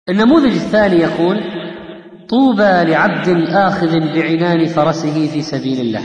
النموذج الثاني يقول: طوبى لعبد آخذ بعنان فرسه في سبيل الله،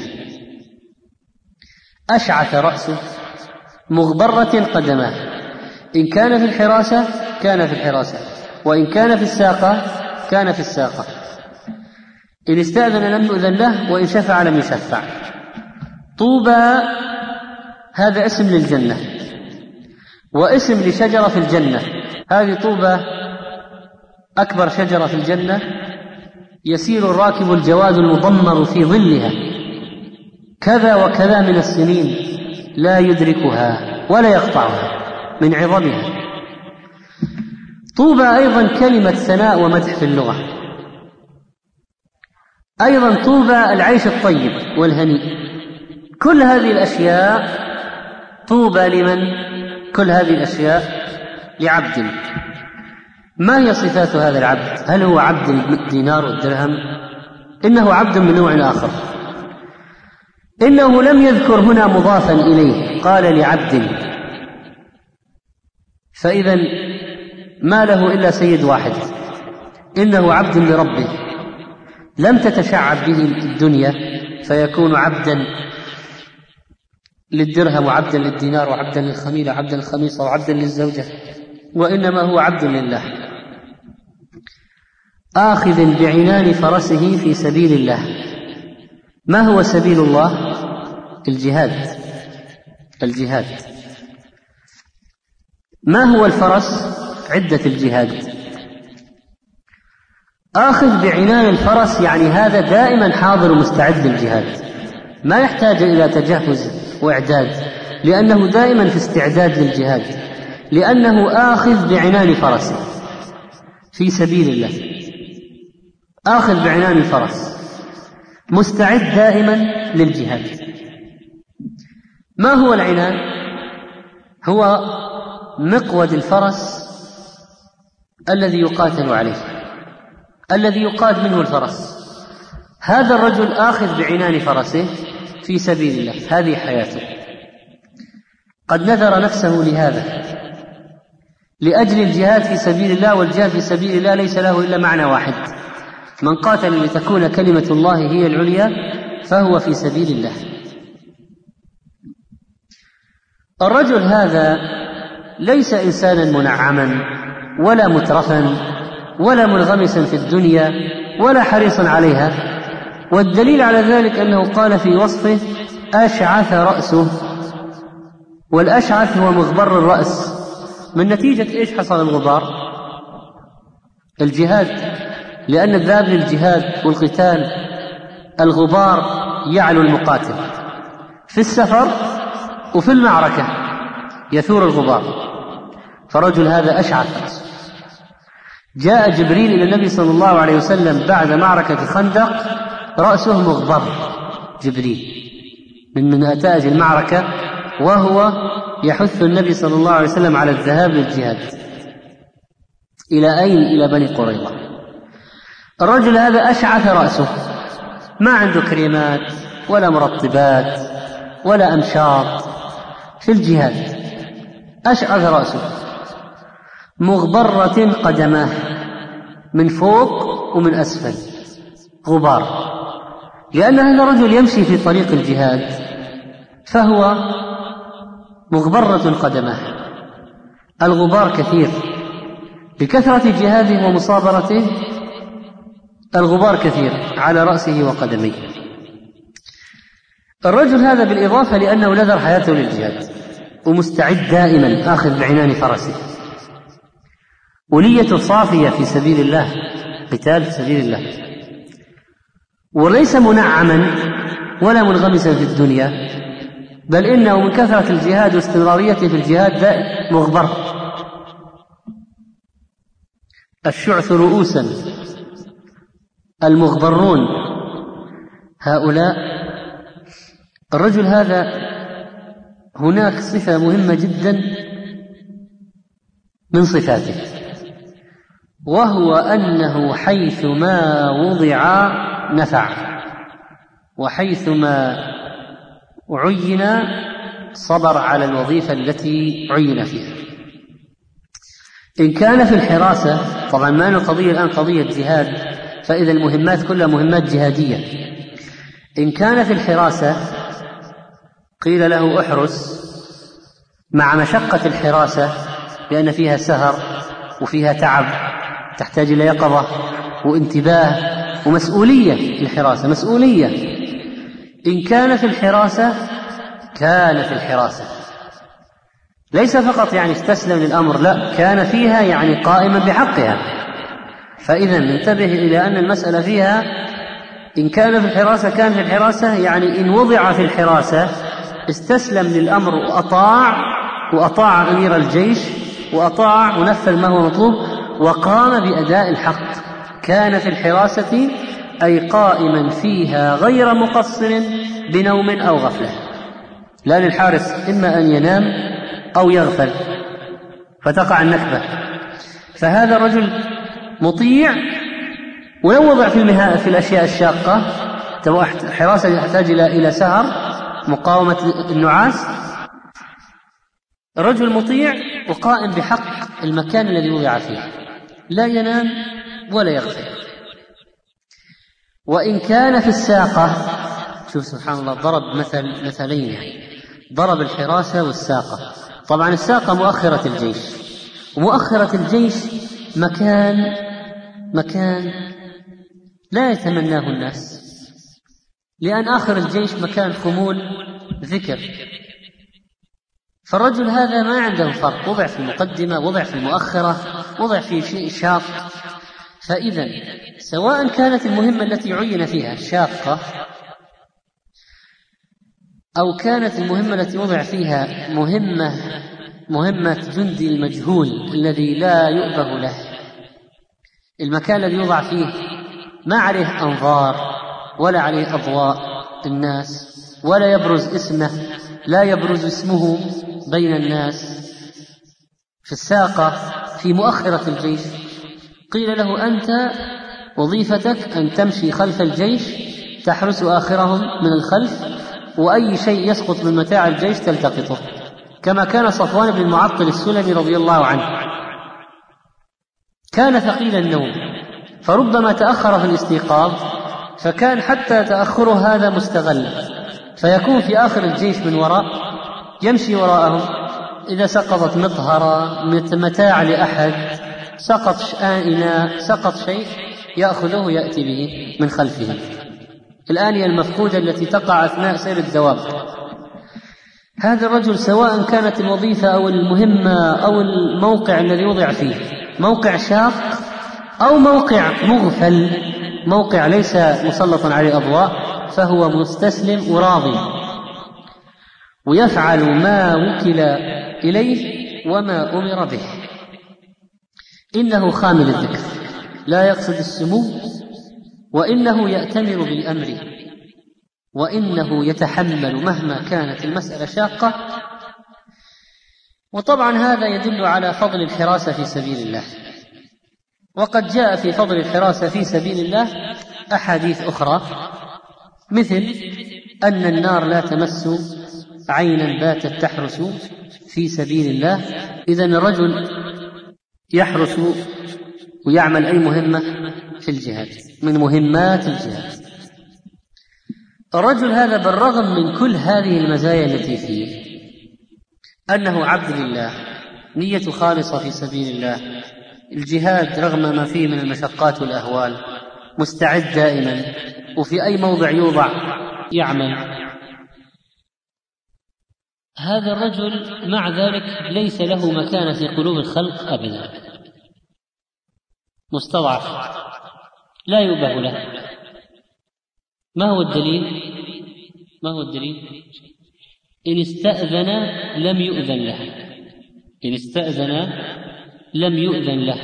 أشعث رأسه مغبرة قدماه، إن كان في الحراسة كان في الحراسة، وإن كان في الساقة كان في الساقة، إن استأذن لم يؤذن له، وإن شفع لم يشفع. طوبى هذا اسم للجنة واسم لشجرة في الجنة. هذه طوبى أكبر شجرة في الجنة، يسير الراكب الجواد المضمر في ظلها كذا وكذا من السنين لا يدركها ولا يقطعها من عظمها. طوبى أيضا كلمة ثناء ومدح في اللغة. أيضا طوبى العيش الطيب والهنيء. كل هذه الأشياء طوبى لمن؟ كل هذه الأشياء لعبد. ما هي صفات هذا العبد؟ هل هو عبد الدينار والدرهم؟ إنه عبد من نوع آخر. إنه لم يذكر هنا مضافا إليه، قال لعبد، فإذا ما له إلا سيد واحد، إنه عبد لربه، لم تتشعب به الدنيا فيكون عبدا للدرهم وعبدا للدينار وعبدا للخميلة وعبدا للخميصة وعبدا للزوجة، وإنما هو عبد لله. آخذ بعنان فرسه في سبيل الله. ما هو سبيل الله؟ الجهاد. ما هو الفرس؟ عدة الجهاد. آخذ بعنان الفرس يعني هذا دائما حاضر ومستعد للجهاد، ما يحتاج إلى تجهز وإعداد، لأنه دائما في استعداد للجهاد، لأنه آخذ بعنان فرسه في سبيل الله. آخذ بعنان الفرس، مستعد دائما للجهاد. ما هو العنان؟ هو مقود الفرس الذي يقاتل عليه، الذي يقاد منه الفرس. هذا الرجل آخذ بعنان فرسه في سبيل الله، هذه حياته. قد نذر نفسه لهذا لأجل الجهاد في سبيل الله، والجهاد في سبيل الله ليس له إلا معنى واحد: من قاتل لتكون كلمة الله هي العليا فهو في سبيل الله. الرجل هذا ليس إنسانا منعما ولا مترفا ولا منغمسا في الدنيا ولا حريصا عليها، والدليل على ذلك أنه قال في وصفه: أشعث رأسه. والأشعث هو مغبر الرأس. من نتيجة إيش حصل الغبار؟ الجهاد، لأن الذهاب للجهاد والقتال الغبار يعلو المقاتل في السفر وفي المعركة يثور الغبار. فرجل هذا أشعث رأسه. جاء جبريل إلى النبي صلى الله عليه وسلم بعد معركة خندق رأسه مغبر، جبريل من نتائج المعركة، وهو يحث النبي صلى الله عليه وسلم على الذهاب للجهاد. إلى أين؟ إلى بني قريظة. الرجل هذا أشعث رأسه، ما عنده كريمات ولا مرطبات ولا أمشاط في الجهاد. أشعث رأسه، مغبرة قدماه، من فوق ومن أسفل غبار، لأن هذا الرجل يمشي في طريق الجهاد فهو مغبرة قدماه. الغبار كثير بكثرة جهاده ومصابرته، الغبار كثير على رأسه وقدميه. الرجل هذا بالإضافة لأنه نذر حياته للجهاد ومستعد دائما، آخذ بعنان فرسه، وليته صافية في سبيل الله، قتال في سبيل الله، وليس منعما ولا منغمسا في الدنيا، بل إنه من كثرة الجهاد واستمراريته في الجهاد مغبر. الشعث رؤوسا، المغبرون هؤلاء. الرجل هذا هناك صفة مهمة جدا من صفاته، وهو أنه حيثما وضع نفع، وحيثما عين صبر على الوظيفة التي عين فيها. إن كان في الحراسة، طبعا ما أن القضية الآن قضية جهاد، فإذا المهمات كلها مهمات جهادية. إن كان في الحراسة قيل له احرس مع مشقة الحراسة، لأن فيها سهر وفيها تعب، تحتاج إلى يقظة وانتباه ومسؤولية. الحراسة مسؤولية. إن كان في الحراسة كان في الحراسة، ليس فقط يعني استسلم للأمر، لا، كان فيها يعني قائما بحقها. فإذا ننتبه إلى أن المسألة فيها إن كان في الحراسة كان في الحراسة، يعني إن وضع في الحراسة استسلم للأمر وأطاع أمير الجيش وأطاع ونفذ ما هو مطلوب وقام بأداء الحق. كان في الحراسة أي قائما فيها غير مقصر بنوم أو غفلة، لأن الحارس إما أن ينام أو يغفل فتقع النكبة. فهذا الرجل مطيع، ولو وضع في الأشياء الشاقة، حراسة يحتاج إلى سهر، مقاومة النعاس، رجل مطيع وقائم بحق المكان الذي وضع فيه، لا ينام ولا يغفل. وإن كان في الساقة، شوف سبحان الله، ضرب مثلين، ضرب الحراسة والساقة. طبعا الساقة مؤخرة الجيش، ومؤخرة الجيش مكان لا يتمناه الناس، لأن آخر الجيش مكان خمول ذكر. فالرجل هذا ما عنده فرق، وضع في المقدمة، وضع في المؤخرة، وضع في شيء شاق. فإذا سواء كانت المهمة التي عين فيها شاقة أو كانت المهمة التي وضع فيها مهمة جندي المجهول الذي لا يؤبه له، المكان الذي يوضع فيه ما عليه أنظار ولا عليه أضواء الناس، ولا يبرز اسمه، لا يبرز اسمه بين الناس. في الساقة في مؤخرة الجيش قيل له أنت وظيفتك أن تمشي خلف الجيش تحرس آخرهم من الخلف، وأي شيء يسقط من متاع الجيش تلتقطه، كما كان صفوان بن المعطل السلمي رضي الله عنه. كان ثقيل النوم، فربما تأخر في الاستيقاظ، فكان حتى تأخره هذا مستغل، فيكون في آخر الجيش من وراء، يمشي وراءهم. إذا سقطت مطهرة، متاع لأحد، سقط آنية، سقط شيء، يأخذه يأتي به من خلفه. الآنية المفقودة التي تقع أثناء سير الدواب. هذا الرجل سواء كانت الوظيفة أو المهمة أو الموقع الذي وضع فيه موقع شاق أو موقع مغفل، موقع ليس مسلطا عليه أضواء، فهو مستسلم وراضي، ويفعل ما وكل إليه وما أمر به. إنه خامل الذكر، لا يقصد السمو، وإنه يأتمر بالأمر، وإنه يتحمل مهما كانت المسألة شاقة. وطبعا هذا يدل على فضل الحراسة في سبيل الله. وقد جاء في فضل الحراسة في سبيل الله أحاديث أخرى، مثل أن النار لا تمس عينا باتت تحرس في سبيل الله. إذن الرجل يحرس ويعمل أي مهمة في الجهاد من مهمات الجهاد. الرجل هذا بالرغم من كل هذه المزايا التي فيه، أنه عبد لله، نية خالصة في سبيل الله، الجهاد رغم ما فيه من المشقات والأهوال، مستعد دائما، وفي أي موضع يوضع يعمل. هذا الرجل مع ذلك ليس له مكانة في قلوب الخلق أبدا، مستضعف، لا يؤبه له. ما هو الدليل؟ إن استأذن لم يؤذن له، إن استأذن لم يؤذن له.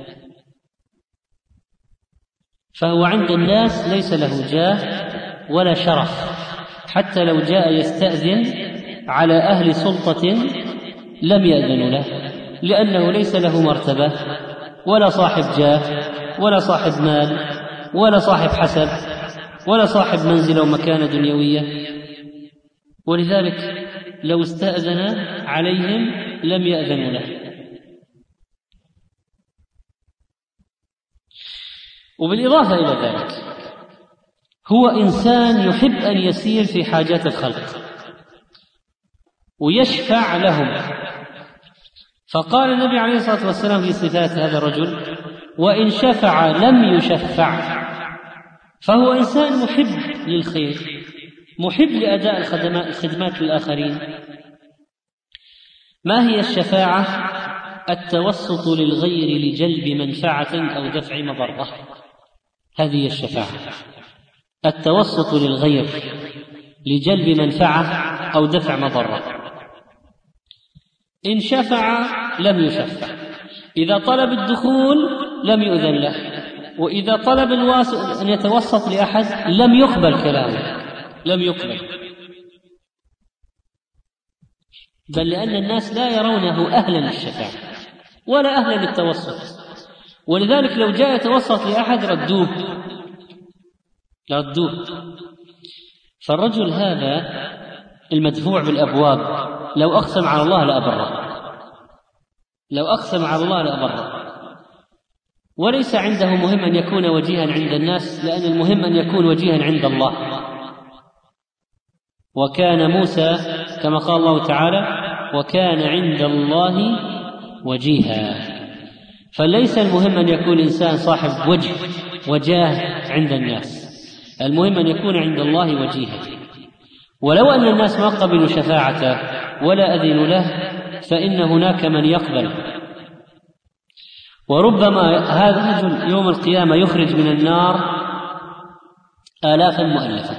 فهو عند الناس ليس له جاه ولا شرف، حتى لو جاء يستأذن على أهل سلطة لم يأذنوا له، لأنه ليس له مرتبة ولا صاحب جاه ولا صاحب مال ولا صاحب حسب ولا صاحب منزل ومكانة دنيوية. ولذلك لو استأذن عليهم لم يأذنوا له. وبالإضافة إلى ذلك هو إنسان يحب أن يسير في حاجات الخلق ويشفع لهم. فقال النبي عليه الصلاة والسلام في صفات هذا الرجل: وإن شفع لم يشفع. فهو إنسان محب للخير، محب لأداء الخدمات للآخرين. ما هي الشفاعة؟ التوسط للغير لجلب منفعة أو دفع مضرة. هذه الشفاعة، التوسط للغير لجلب منفعة أو دفع مضرة. إن شفع لم يشفع، إذا طلب الدخول لم يؤذن له، وإذا طلب الواسط أن يتوسط لأحد لم يقبل كلامه، لم يقبل، بل لأن الناس لا يرونه أهلا للشفاعة ولا أهلا للتوسط، ولذلك لو جاء يتوسط لأحد ردوه. فالرجل هذا المدفوع بالأبواب لو أقسم على الله لأبره، وليس عنده مهم أن يكون وجيها عند الناس، لأن المهم أن يكون وجيها عند الله. وكان موسى كما قال الله تعالى: وكان عند الله وجيها. فليس المهم أن يكون إنسان صاحب وجاه عند الناس، المهم أن يكون عند الله وجيها. ولو أن الناس ما قبلوا شفاعته ولا أذنوا له فإن هناك من يقبل. وربما هذا الرجل يوم القيامة يخرج من النار آلافا مؤلفة.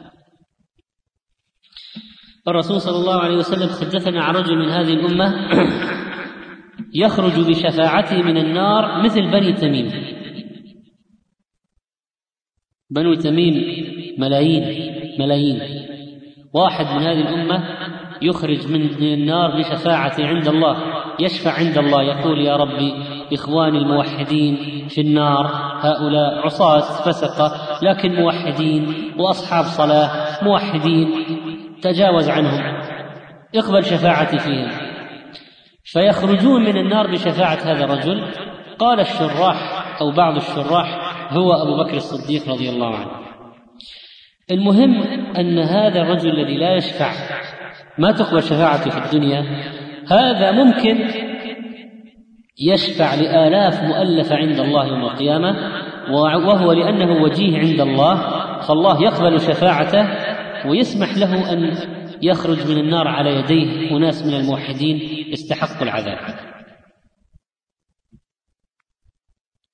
الرسول صلى الله عليه وسلم حدثنا عن رجل من هذه الأمة يخرج بشفاعته من النار مثل بني تميم. بنو تميم ملايين. واحد من هذه الأمة يخرج من النار بشفاعته عند الله، يشفع عند الله، يقول: يا ربي إخواني الموحدين في النار، هؤلاء عصاة فسقة لكن موحدين وأصحاب صلاة موحدين، تجاوز عنهم، اقبل شفاعتي فيهم. فيخرجون من النار بشفاعة هذا الرجل. قال الشراح أو بعض الشراح هو أبو بكر الصديق رضي الله عنه. المهم أن هذا الرجل الذي لا يشفع، ما تقبل شفاعته في الدنيا، هذا ممكن يشفع لآلاف مؤلفة عند الله يوم القيامة، وهو لأنه وجيه عند الله، فالله يقبل شفاعته ويسمح له أن يخرج من النار على يديه أناس من الموحدين استحقوا العذاب.